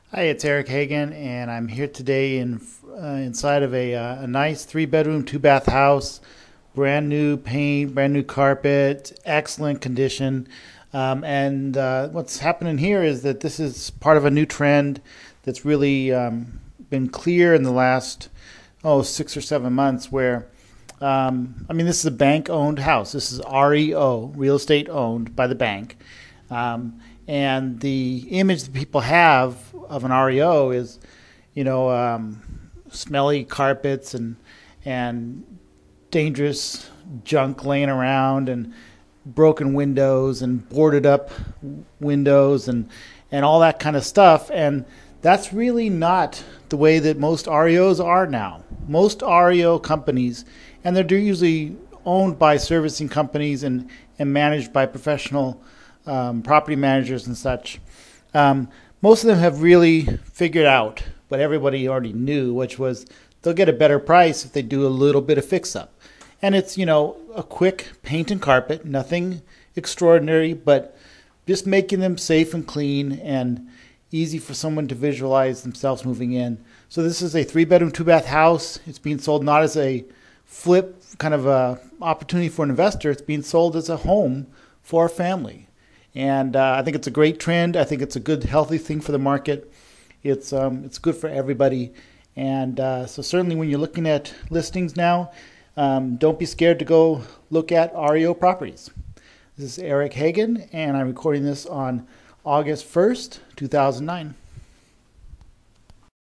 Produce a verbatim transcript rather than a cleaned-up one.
Hi, it's Eric Hagan, and I'm here today in uh, inside of a, uh, a nice three-bedroom, two-bath house, brand new paint, brand new carpet, excellent condition. Um, and uh, what's happening here is that this is part of a new trend that's really um, been clear in the last oh six or seven months. Where um, I mean, this is a bank-owned house. This is R E O, real estate owned by the bank. Um, and the image that people have of an R E O is, you know, um, smelly carpets and and dangerous junk laying around and broken windows and boarded up windows and and all that kind of stuff. And that's really not the way that most R E Os are now. Most R E O companies, and they're usually owned by servicing companies and, and managed by professional um, property managers and such. Um, most of them have really figured out what everybody already knew, which was they'll get a better price if they do a little bit of fix up. And it's, you know, a quick paint and carpet, nothing extraordinary, but just making them safe and clean and easy for someone to visualize themselves moving in. So this is a three bedroom, two bath house. It's being sold not as a flip kind of a opportunity for an investor. It's being sold as a home for a family. And uh, I think it's a great trend. I think it's a good, healthy thing for the market. It's um, it's good for everybody. And uh, so certainly when you're looking at listings now, um, don't be scared to go look at R E O properties. This is Eric Hagan, and I'm recording this on August first, two thousand nine.